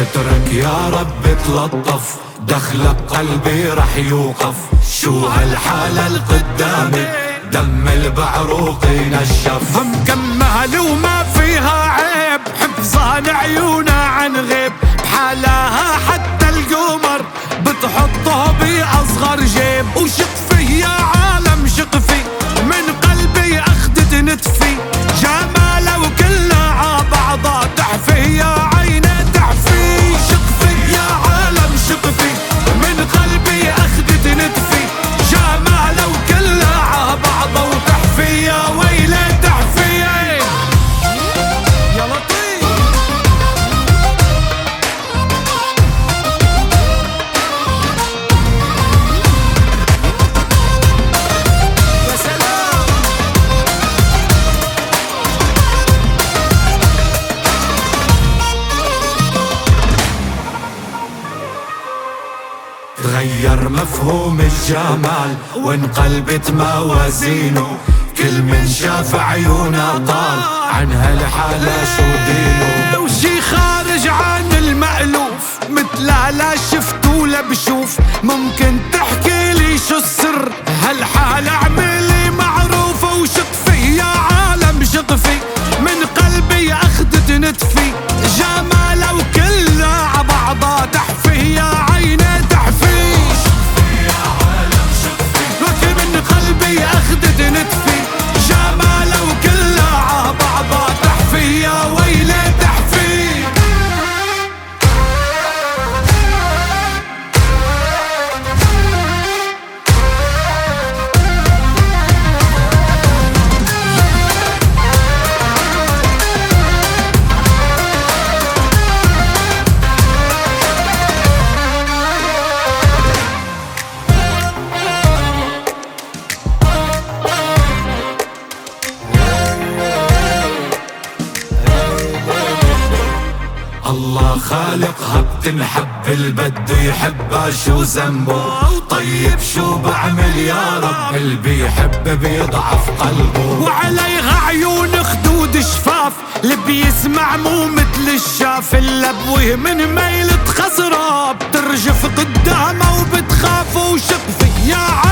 سترك يا رب تلطف، دخلك قلبي رح يوقف. شو هالحالة القدامي، دم البعروق نشف. مكمل وما فيها عيب، حفظان عيونا عن غيب، بحالها حتى القمر بتحطه بأصغر جيب. وشقفي يا عالم شقفي، من قلبي أخدت نتفي، جماله وكلها عبعضها تحفي يا عيني تحفي. شقفي يا عالم شقفي، من قلبي أخدت نتفي، جماله وكلها عبعضها وتحفي يا ويلي تحفي. يا لطيف يا سلام. تغير مفهوم الجمال وانقلبت موازينه، كل من شاف عيونه قال عن هالحالة شو دينه. وشي خارج عن المألوف، مثلها لا شفت ولا بشوف، ممكن تحكي لي شو السر هالحالة اعملي معروفة. وشقفي يا عالم شقفي، من قلبي أخدت نتفي، جمالها وكلها عبعضها تحفي يا عيني تحفي. شقفي من قلبي أخدت نتفي، جمالها وكلها عبعضها تحفي يا ويلي تحفي. الله خالقها بتنحب، البد يحبها شو ذنبه. طيب شو بعمل يا رب، اللي بيحب بيضعف قلبه. وعليها عيون خدود شفاف، اللي بيسمع مو مثل الشاف، اللبوه من ميلة خزرة بترجف قدامه وبتخاف. وشقفي يا